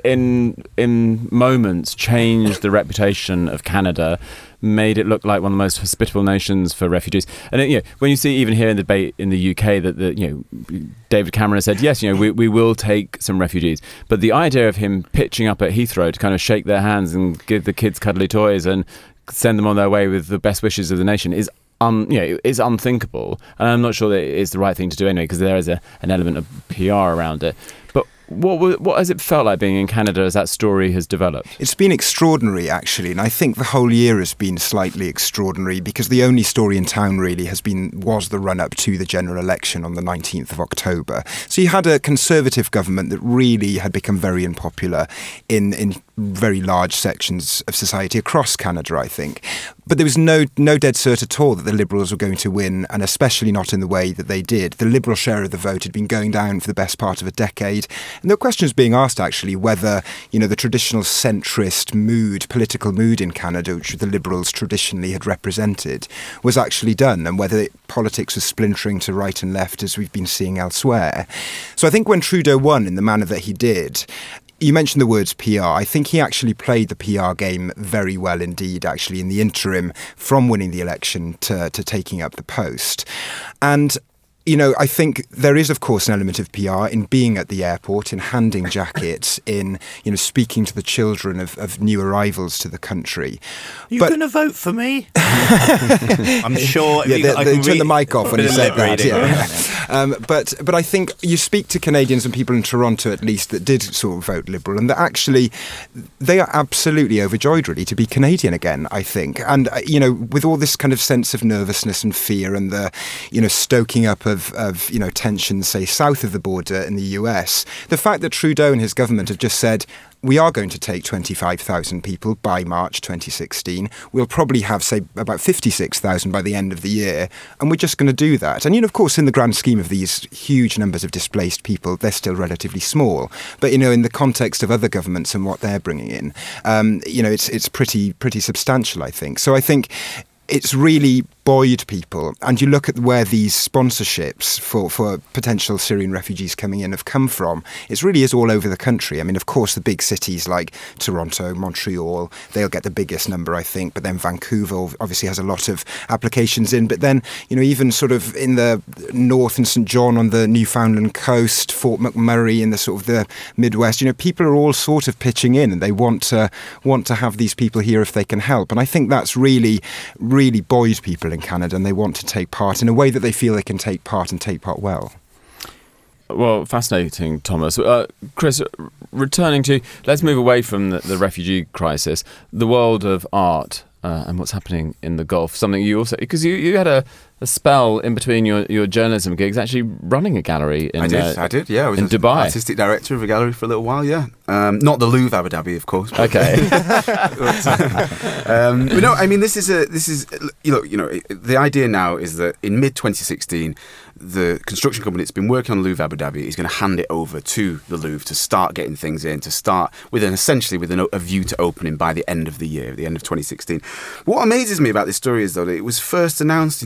in in moments, changed the reputation of Canada, made it look like one of the most hospitable nations for refugees. And you know, when you see even here in the debate in the U K that the, you know, David Cameron has said, yes, you know, we, we will take some refugees. But the idea of him pitching up at Heathrow to kind of shake their hands and give the kids cuddly toys and send them on their way with the best wishes of the nation is Um, you know, is unthinkable, and I'm not sure that it's the right thing to do anyway, because there is a, an element of P R around it. But what what has it felt like being in Canada as that story has developed? It's been extraordinary, actually, and I think the whole year has been slightly extraordinary because the only story in town really has been was the run-up to the general election on the nineteenth of October. So you had a Conservative government that really had become very unpopular in in very large sections of society across Canada, I think. But there was no no dead cert at all that the Liberals were going to win, and especially not in the way that they did. The Liberal share of the vote had been going down for the best part of a decade. And there were questions being asked, actually, whether, you know, the traditional centrist mood, political mood in Canada, which the Liberals traditionally had represented, was actually done, and whether it, politics was splintering to right and left, as we've been seeing elsewhere. So I think when Trudeau won in the manner that he did, you mentioned the words P R. I think he actually played the P R game very well indeed, actually, in the interim from winning the election to, to taking up the post. And you know, I think there is, of course, an element of P R in being at the airport, in handing jackets, in, you know, speaking to the children of, of new arrivals to the country. You're going to vote for me? I'm sure. Yeah, you, they, I they can turned read, the mic off when you said that. Yeah. um, but but I think you speak to Canadians and people in Toronto, at least, that did sort of vote Liberal, and that actually they are absolutely overjoyed, really, to be Canadian again, I think. And, uh, you know, with all this kind of sense of nervousness and fear and the, you know, stoking up Of, of you know tensions, say, south of the border in the U S, the fact that Trudeau and his government have just said, we are going to take twenty-five thousand people by March twenty sixteen. We'll probably have, say, about fifty-six thousand by the end of the year, and we're just going to do that. And, you know, of course, in the grand scheme of these huge numbers of displaced people, they're still relatively small. But, you know, in the context of other governments and what they're bringing in, um, you know, it's it's pretty pretty substantial, I think. So I think it's really buoyed people. And you look at where these sponsorships for, for potential Syrian refugees coming in have come from. It really is all over the country. I mean, of course, the big cities like Toronto, Montreal, they'll get the biggest number, I think. But then Vancouver obviously has a lot of applications in. But then, you know, even sort of in the north in Saint John on the Newfoundland coast, Fort McMurray in the sort of the Midwest, you know, people are all sort of pitching in, and they want to want to have these people here if they can help. And I think that's really, really buoyed people in Canada, and they want to take part in a way that they feel they can take part and take part well. Well, fascinating, Thomas. Uh, Chris, returning to, let's move away from the, the refugee crisis, the world of art uh, and what's happening in the Gulf. Something you also, because you, you had a, a spell in between your, your journalism gigs, actually running a gallery in I did, uh, I did, yeah. I was in Dubai. Artistic director of a gallery for a little while, yeah. Um, not the Louvre Abu Dhabi, of course. But, okay. but, uh, um, but no, I mean, this is a this is you know you know the idea now is that in mid twenty sixteen, the construction company that's been working on Louvre Abu Dhabi is going to hand it over to the Louvre to start getting things in, to start with an essentially with an, a view to opening by the end of the year, the end of twenty sixteen. What amazes me about this story is though that it was first announced in two thousand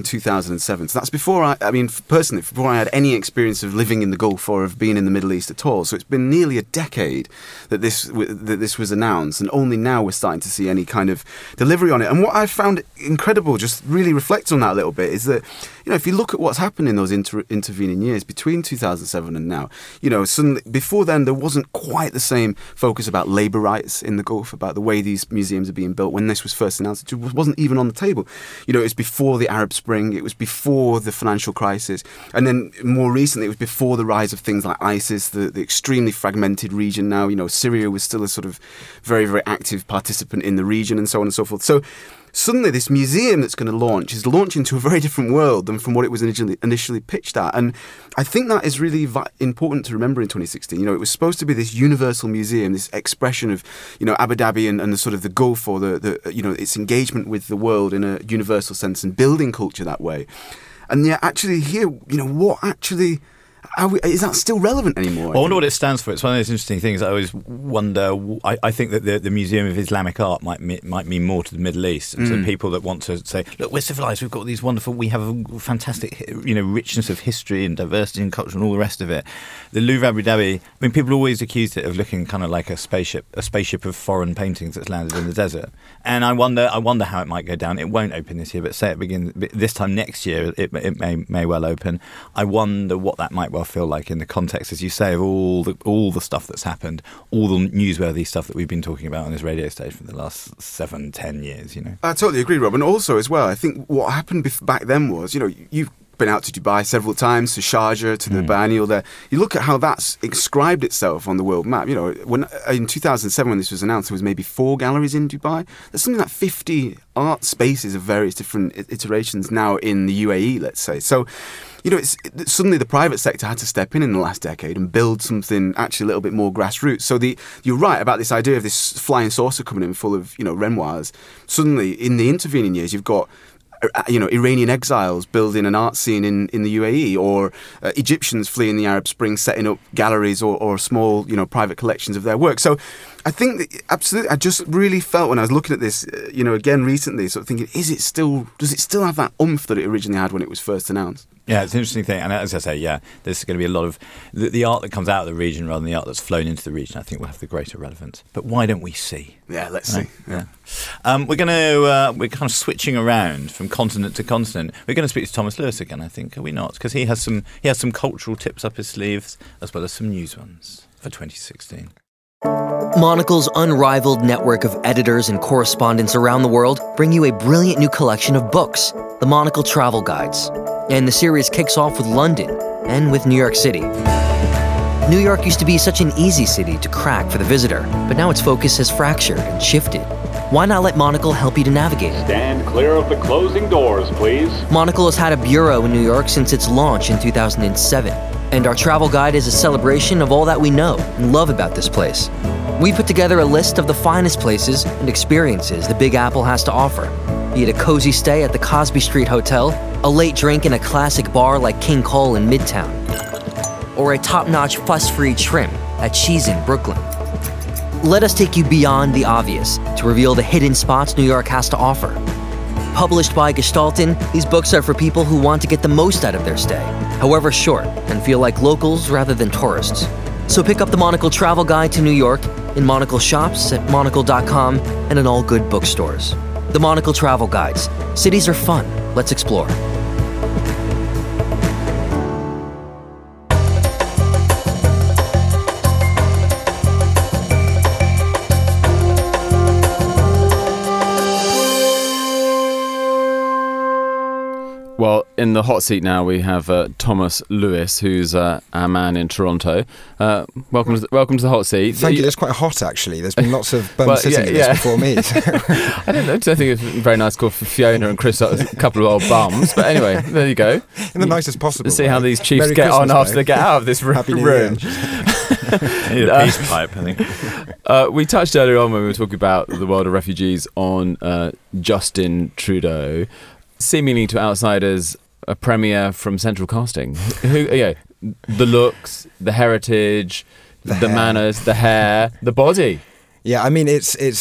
thousand seven. So that's before I, I mean, personally, before I had any experience of living in the Gulf or of being in the Middle East at all. So it's been nearly a decade that this that this was announced, and only now we're starting to see any kind of delivery on it. And what I found incredible, just really reflect on that a little bit, is that, you know, if you look at what's happened in those inter- intervening years between two thousand seven and now, you know, suddenly, before then there wasn't quite the same focus about labour rights in the Gulf, about the way these museums are being built. When this was first announced, it wasn't even on the table. You know, it was before the Arab Spring, it was before the financial crisis, and then more recently it was before the rise of things like ISIS, the, the extremely fragmented region now. You know, Syria was still a sort of very, very active participant in the region, and so on and so forth. So suddenly this museum that's going to launch is launching into a very different world than from what it was initially, initially pitched at. And I think that is really vi- important to remember in twenty sixteen. You know, it was supposed to be this universal museum, this expression of, you know, Abu Dhabi and, and the sort of the Gulf, or the, the, you know, its engagement with the world in a universal sense and building culture that way. And yet actually here, you know, what actually... Are we, is that still relevant anymore? Well, I wonder what it stands for. It's one of those interesting things. I always wonder. I, I think that the, the Museum of Islamic Art might me, might mean more to the Middle East, and Mm. to people that want to say, "Look, we're civilized. We've got these wonderful. We have a fantastic, you know, richness of history and diversity and culture and all the rest of it." The Louvre Abu Dhabi. I mean, people always accused it of looking kind of like a spaceship, a spaceship of foreign paintings that's landed in the desert. And I wonder, I wonder how it might go down. It won't open this year, but say it begins this time next year. It, it may may well open. I wonder what that might well feel like in the context, as you say, of all the all the stuff that's happened, all the newsworthy stuff that we've been talking about on this radio station for the last seven, ten years. You know, I totally agree, Rob. And also, as well, I think what happened bef- back then was, you know, you've been out to Dubai several times, to Sharjah, to the Mm. Biennial there. You look at how that's inscribed itself on the world map. You know, when in two thousand seven, when this was announced, there was maybe four galleries in Dubai. There's something like fifty art spaces of various different i- iterations now in the U A E, let's say. So, you know, it's it, suddenly the private sector had to step in in the last decade and build something actually a little bit more grassroots. So the you're right about this idea of this flying saucer coming in full of, you know, Renoirs. Suddenly, in the intervening years, you've got, you know, Iranian exiles building an art scene in, in the U A E, or uh, Egyptians fleeing the Arab Spring setting up galleries or, or small, you know, private collections of their work. So I think that absolutely, I just really felt when I was looking at this, uh, you know, again recently, sort of thinking, is it still, does it still have that oomph that it originally had when it was first announced? yeah, it's an interesting thing. And as I say, yeah, there's going to be a lot of the, the art that comes out of the region rather than the art that's flown into the region. I think will have the greater relevance. But why don't we see? Yeah, let's Right? see. Yeah. Um, we're going to uh, we're kind of switching around from continent to continent. We're going to speak to Thomas Lewis again, I think, are we not? Because he has some he has some cultural tips up his sleeves as well as some news ones for twenty sixteen. Monocle's unrivaled network of editors and correspondents around the world bring you a brilliant new collection of books, the Monocle Travel Guides. And the series kicks off with London and with New York City. New York used to be such an easy city to crack for the visitor, but now its focus has fractured and shifted. Why not let Monocle help you to navigate it? Stand clear of the closing doors, please. Monocle has had a bureau in New York since its launch in two thousand seven, and our travel guide is a celebration of all that we know and love about this place. We put together a list of the finest places and experiences the Big Apple has to offer, be it a cozy stay at the Cosby Street Hotel, a late drink in a classic bar like King Cole in Midtown, or a top-notch fuss-free trim at Cheese in Brooklyn. Let us take you beyond the obvious to reveal the hidden spots New York has to offer. Published by Gestalten, these books are for people who want to get the most out of their stay, however short, and feel like locals rather than tourists. So pick up the Monocle Travel Guide to New York in Monocle shops at monocle dot com and in all good bookstores. The Monocle Travel Guides. Cities are fun. Let's explore. Well, in the hot seat now we have uh, Thomas Lewis, who's uh, our man in Toronto. Uh, welcome, to the, welcome to the hot seat. Thank you. It's quite hot, actually. There's been lots of bums Well, sitting yeah, in this yeah. before me. I don't know. I think it's a very nice call for Fiona and Chris, a couple of old bums. But anyway, there you go. In the nicest possible See way. how these chiefs Merry get on Christmas, after though. they get out of this room. Happy New room. Need a peace pipe, I think. Uh, we touched earlier on when we were talking about the world of refugees on uh, Justin Trudeau, seemingly to outsiders a premier from Central Casting. Who, yeah, the looks, the heritage, The the, hair. manners, the hair, the body. Yeah, I mean, it's it's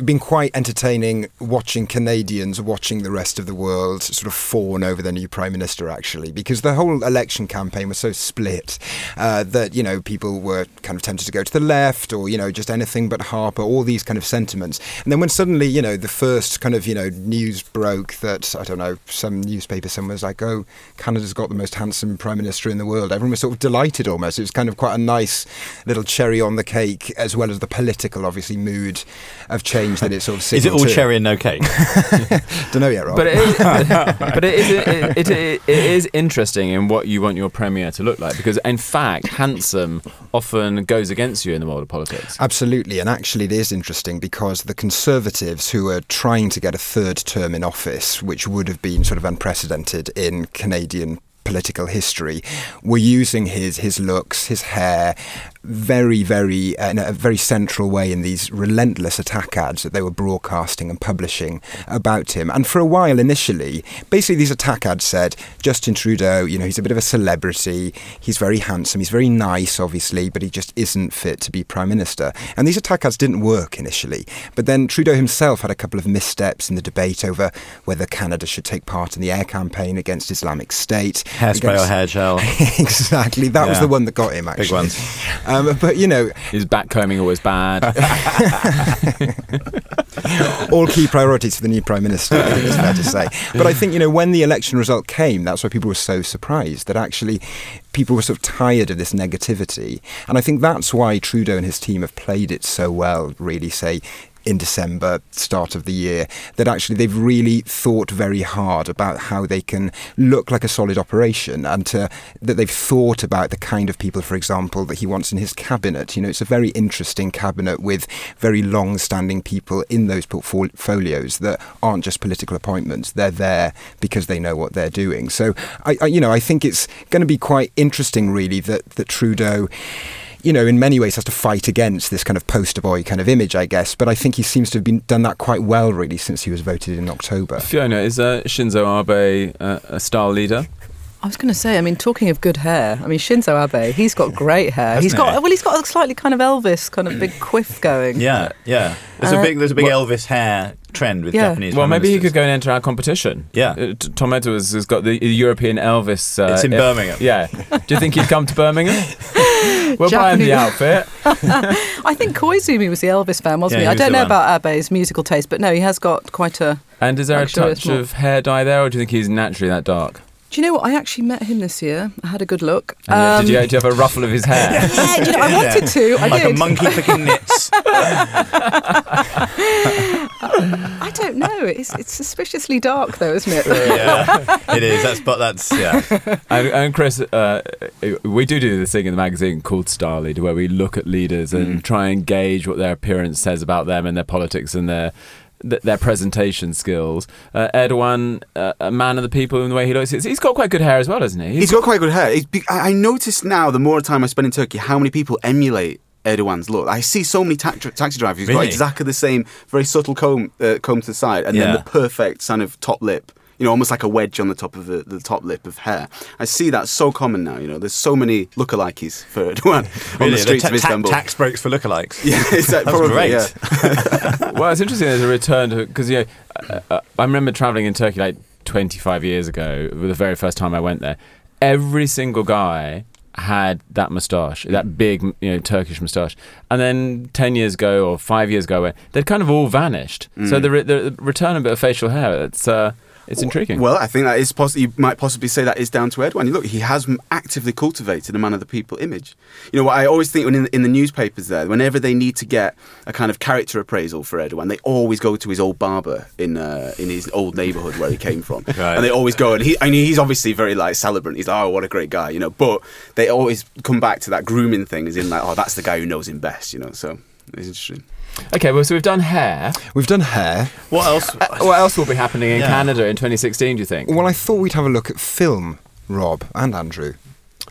been quite entertaining watching Canadians watching the rest of the world sort of fawn over their new Prime Minister, actually, because the whole election campaign was so split uh, that, you know, people were kind of tempted to go to the left or, you know, just anything but Harper, all these kind of sentiments. And then when suddenly, you know, the first kind of, you know, news broke that, I don't know, some newspaper somewhere was like, oh, Canada's got the most handsome Prime Minister in the world. Everyone was sort of delighted almost. It was kind of quite a nice little cherry on the cake, as well as the political, obviously, mood of change that it sort of Is it all to. cherry and no cake? Don't know yet, Rob. But it is, but it is, it, it, it, it is interesting in what you want your premier to look like, because in fact, handsome often goes against you in the world of politics. Absolutely, and actually it is interesting because the Conservatives, who are trying to get a third term in office, which would have been sort of unprecedented in Canadian political history, were using his his looks, his hair, very, very, uh, in a very central way in these relentless attack ads that they were broadcasting and publishing about him. And for a while initially, basically these attack ads said, Justin Trudeau, you know, he's a bit of a celebrity, he's very handsome, he's very nice, obviously, but he just isn't fit to be Prime Minister. And these attack ads didn't work initially. But then Trudeau himself had a couple of missteps in the debate over whether Canada should take part in the air campaign against Islamic State. Hairspray against... or hair gel. Exactly, that yeah. was the one that got him, actually. Big ones. Um, but, you know... His backcombing always bad. All key priorities for the new Prime Minister, I think it's fair to say. But I think, you know, when the election result came, that's why people were so surprised, that actually people were sort of tired of this negativity. And I think that's why Trudeau and his team have played it so well, really, say, in December, start of the year, that actually they've really thought very hard about how they can look like a solid operation, and to, that they've thought about the kind of people, for example, that he wants in his cabinet. You know, it's a very interesting cabinet with very long-standing people in those portfolios that aren't just political appointments. They're there because they know what they're doing. So, I, I you know, I think it's going to be quite interesting, really, that, that Trudeau, you know, in many ways has to fight against this kind of poster boy kind of image, I guess. But I think he seems to have been done that quite well, really, since he was voted in October. Fiona, is uh, Shinzo Abe uh, a style leader? I was going to say, I mean, talking of good hair, I mean, Shinzo Abe, he's got great hair. He's got, he? well, he's got a slightly kind of Elvis, kind of big quiff going. Yeah, yeah. There's Uh, a big, there's a big well- Elvis hair trend with Yeah. Japanese. Well, prime maybe he ministers. could go and enter our competition. Yeah. Uh, T- Tom Edwards has got the European Elvis. Uh, It's in uh, Birmingham. Yeah. Do you think he'd come to Birmingham? We'll buy him the outfit. I think Koizumi was the Elvis fan, wasn't Yeah, he? he I was don't the know one. about Abe's musical taste, but no, he has got quite a... And is there a Actually, touch it's not. of hair dye there, or do you think he's naturally that dark? Do you know what? I actually met him this year. I had a good look. And yet, Um, did, you, did you have a ruffle of his hair? Yeah, do you know, I wanted to. I like did. a monkey picking nits. I don't know. It's it's suspiciously dark, though, isn't it? yeah, it is. That's but that's yeah. and, and Chris, uh, we do do this thing in the magazine called Star Leader, where we look at leaders and Mm. try and gauge what their appearance says about them and their politics and their th- their presentation skills. Uh, Erdogan, uh, a man of the people in the way he looks, he's he's got quite good hair as well, hasn't he? He's got quite good hair. He's be- I I notice now, the more time I spend in Turkey, how many people emulate Erdogan's look. I see so many ta- taxi drivers who've got Really? exactly the same, very subtle comb, uh, comb to the side, and Yeah. then the perfect kind of top lip. You know, almost like a wedge on the top of the, the top lip of hair. I see that so common now. You know, there's so many lookalikes for Erdogan on Really, the streets ta- of Istanbul. Ta- tax breaks for lookalikes. Yeah, it's that That's probably, great. yeah. Well, it's interesting. There's a return to because you know, uh, uh, I remember traveling in Turkey like twenty-five years ago. The very first time I went there, every single guy had that moustache, that big, you know, Turkish moustache. And then ten years ago or five years ago, they'd kind of all vanished. Mm. So the, re- the return of a bit of facial hair, it's uh, it's intriguing. Well, I think that is poss- you might possibly say that is down to Erdogan. Look, he has m- actively cultivated a man of the people image. You know what I always think when in, in the newspapers there, whenever they need to get a kind of character appraisal for Erdogan, they always go to his old barber in uh, in his old neighbourhood where he came from, Right. and they always go and he. I mean, he's obviously very like celebrant. He's like, oh, what a great guy, you know. But they always come back to that grooming thing, as in like, oh, that's the guy who knows him best, you know. So it's interesting. Okay, well, so we've done hair. We've done hair. What else? Uh, what else will be happening in Yeah. Canada in twenty sixteen, do you think? Well, I thought we'd have a look at film, Rob and Andrew.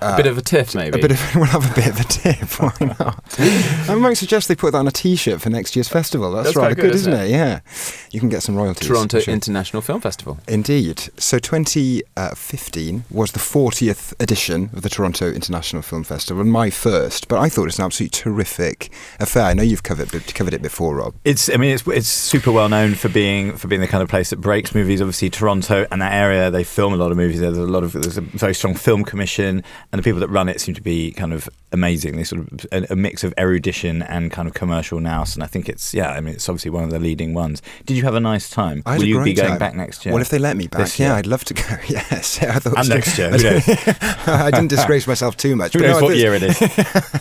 Uh, a bit of a tiff, maybe. A bit of, we'll have a bit of a tiff. Why not? I might suggest they put that on a T-shirt for next year's festival. That's, That's rather quite good, good, isn't isn't it? Yeah, you can get some royalties. Toronto sure. International Film Festival. Indeed. So twenty fifteen was the fortieth edition of the Toronto International Film Festival, and my first. But I thought it was an absolutely terrific affair. I know you've covered covered it before, Rob. It's, I mean, it's it's super well known for being for being the kind of place that breaks movies. Obviously, Toronto and that area, they film a lot of movies. There's a lot of there's a very strong film commission, and the people that run it seem to be kind of amazing. They sort of a, a mix of erudition and kind of commercial nous, and I think it's yeah. I mean, it's obviously one of the leading ones. Did you have a nice time? I had Will a you great be going time. back next year? Well, if they let me back, This year? yeah, I'd love to go. Yes, I thought it was And next good. year, who knows? I didn't disgrace myself too much. Who but no, knows I what thought- year it is?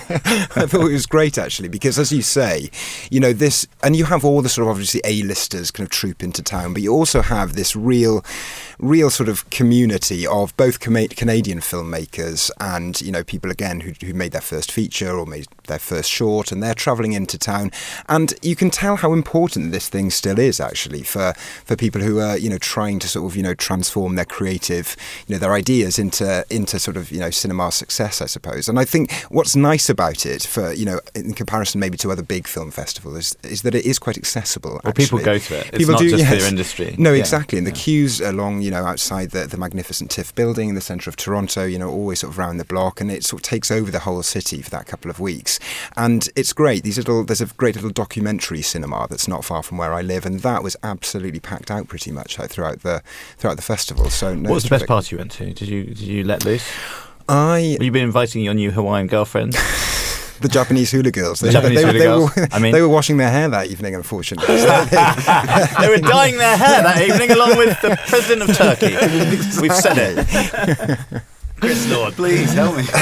I thought it was great actually, because as you say, you know this, and you have all the sort of obviously A-listers kind of troop into town, but you also have this real, real sort of community of both Cana- Canadian filmmakers and you know people again who who made their first feature or made their first short, and they're travelling into town, and you can tell how important this thing still is actually for for people who are you know trying to sort of you know transform their creative you know their ideas into into sort of you know cinema success, I suppose. And I think what's nice about it, for you know in comparison maybe to other big film festivals, is, is that it is quite accessible. Well, people actually. go to it. It's People not do, just for yes. their industry. No, Yeah. exactly. And the queues along you know outside the the magnificent TIFF building in the centre of Toronto, you know always sort of round the block, and it sort of takes over the whole city for that couple of weeks. And it's great. These little there's a great little documentary cinema that's not far from where I live, and that was absolutely packed out pretty much like, throughout the throughout the festival. So no, What was it's the best terrific. party you went to? Did you did you let loose? I Have you been inviting your new Hawaiian girlfriend? the Japanese hula girls. The They, Japanese they, hula they girls. Were, I mean- they were washing their hair that evening, unfortunately. They were dyeing their hair that evening along with the president of Turkey. We've said it. Chris Lord, please help me.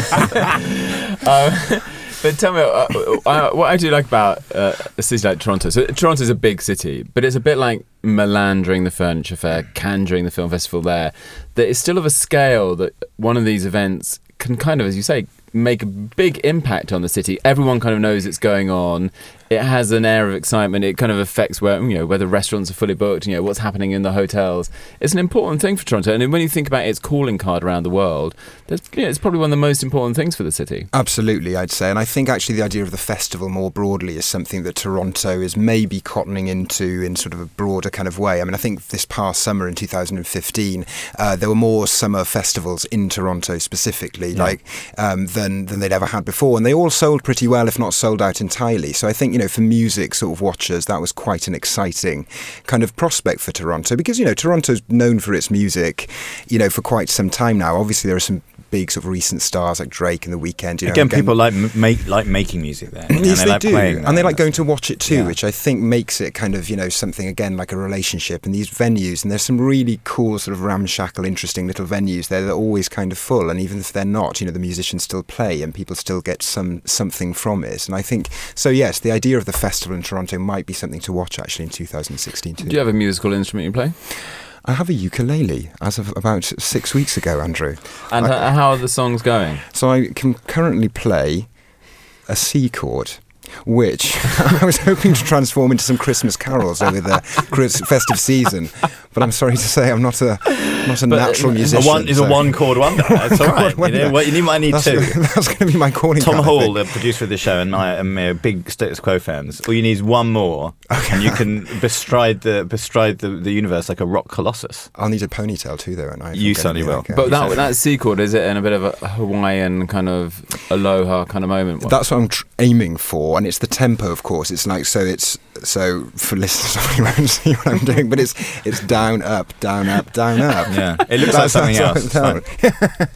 um, but tell me, uh, uh, what I do like about uh, a city like Toronto. So Toronto's a big city, but it's a bit like Milan during the Furniture Fair, Cannes during the Film Festival there, that it's still of a scale that one of these events can kind of, as you say, make a big impact on the city. Everyone kind of knows it's going on. It has an air of excitement. It kind of affects where you know whether restaurants are fully booked. You know what's happening in the hotels. It's an important thing for Toronto. And when you think about its calling card around the world, there's, you know, it's probably one of the most important things for the city. Absolutely, I'd say. And I think actually the idea of the festival more broadly is something that Toronto is maybe cottoning into in sort of a broader kind of way. I mean, I think this past summer in two thousand fifteen, uh, there were more summer festivals in Toronto specifically, Yeah. like um, than than they'd ever had before, and they all sold pretty well, if not sold out entirely. So I think you know for music sort of watchers, that was quite an exciting kind of prospect for Toronto, because you know Toronto's known for its music, you know, for quite some time now. Obviously, there are some big sort of recent stars like Drake and The Weeknd. You know, Again, people like m- make like making music there. and Yes, they, they, like do, playing there. and they like going to watch it too, Yeah. which I think makes it kind of you know something again like a relationship. And these venues, and there's some really cool sort of ramshackle, interesting little venues there that are always kind of full. And even if they're not, you know, the musicians still play, and people still get some something from it. And I think so. Yes, the idea of the festival in Toronto might be something to watch actually in two thousand sixteen too. Do you have a musical instrument you play? I have a ukulele as of about six weeks ago, Andrew. And I- h- how are the songs going? So I can currently play a C chord, which I was hoping to transform into some Christmas carols over the Chris- festive season. But I'm sorry to say I'm not a not a But natural a musician. one is a so- one chord wonder. That's all right. One You know, chord what you need might need that's, two. That's going to be my calling Tom card, I Hall, think. the producer of the show, and I am uh, big Status Quo fans. All you need is one more, and you can bestride the bestride the, the universe like a rock colossus. I'll need a ponytail too, though. And I You think certainly I'll will. be like, But uh, that that C chord, is it in a bit of a Hawaiian kind of aloha kind of moment? That's what I'm tr- aiming for, and it's the tempo, of course. It's like so. It's so for listeners, you won't see what I'm doing, but it's it's down, up, down, up, down, up. Yeah, it looks like That's- something that's else. what It's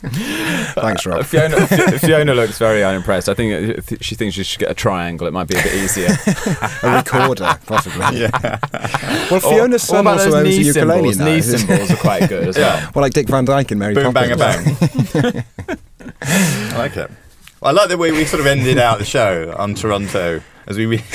I'm telling. Thanks, Rob. Fiona, F- Fiona looks very unimpressed. I think uh, th- she thinks she should get a triangle. It might be a bit easier. A recorder, possibly. Yeah. Well, Fiona's Or- or son about also those owns a knee ukulele cymbals. now. Knee cymbals are quite good as well. Well, like Dick Van Dyke and Mary Boom, bang, Poppins. a bang. I like it. Well, I like the way we sort of ended out the show on Toronto as we. Re-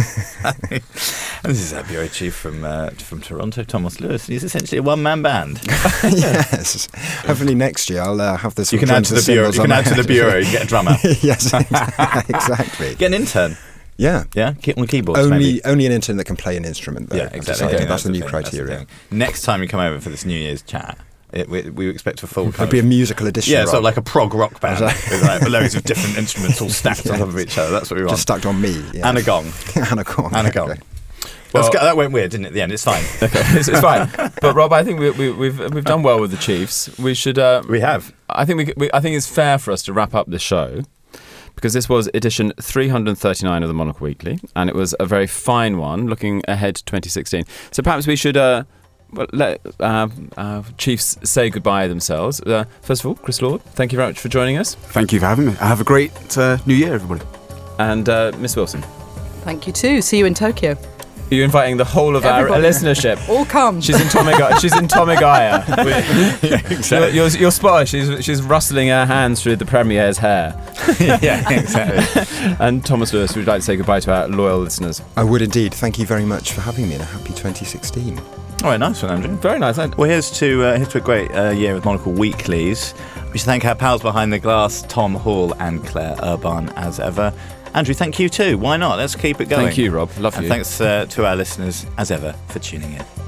and this is our bureau chief from uh, from Toronto, Thomas Lewis. He's essentially a one man band. Yes. Hopefully next year I'll uh, have this. You can add to the bureau. You can add to the bureau. You get a drummer. Yes, exactly. Get an intern. Yeah. Yeah, keep on keyboards. Only maybe. only an intern that can play an instrument. Though. Yeah, I've exactly. decided Okay, that's, the new thing, that's the criteria. thing. Next time you come over for this New Year's chat, It, we, we expect a full. It'd be a musical edition. Yeah, Rob. sort of like a prog rock band with like loads of different instruments all stacked Yeah. on top of each other. That's what we want. Just stacked on me. Yeah. And a gong. and a gong. And a gong. Okay. Well, Well- that went weird, didn't it? At the end, it's fine. Okay, it's, it's fine. But Rob, I think we, we, we've we've done well with the Chiefs. We should. Uh, we have. I think we, we. I think it's fair for us to wrap up the show because this was edition three hundred thirty-nine of the Monocle Weekly, and it was a very fine one, looking ahead to twenty sixteen. So perhaps we should. Uh, well, let uh, uh, Chiefs say goodbye themselves. Uh, first of all, Chris Lord, thank you very much for joining us. Thank you for having me. Have a great uh, New Year, everybody. And uh, Miss Wilson, Thank you too. See you in Tokyo. are you inviting the whole of Everybody. our listenership? All come. She's in Tomiga- She's in Tomigaya. Yeah, exactly. You're, you're, you're spot. She's she's rustling her hands through the Premier's hair. Yeah, exactly. And Thomas Lewis, would you like to say goodbye to our loyal listeners? I would indeed. Thank you very much for having me, and a happy twenty sixteen. All right, nice one, Andrew. Very nice. I- Well, here's to uh, here's to a great uh, year with Monocle Weeklies. We should thank our pals behind the glass, Tom Hall and Claire Urban, as ever. Andrew, thank you too. Why not? Let's keep it going. Thank you, Rob. Love and you. thanks uh, to our listeners, as ever, for tuning in.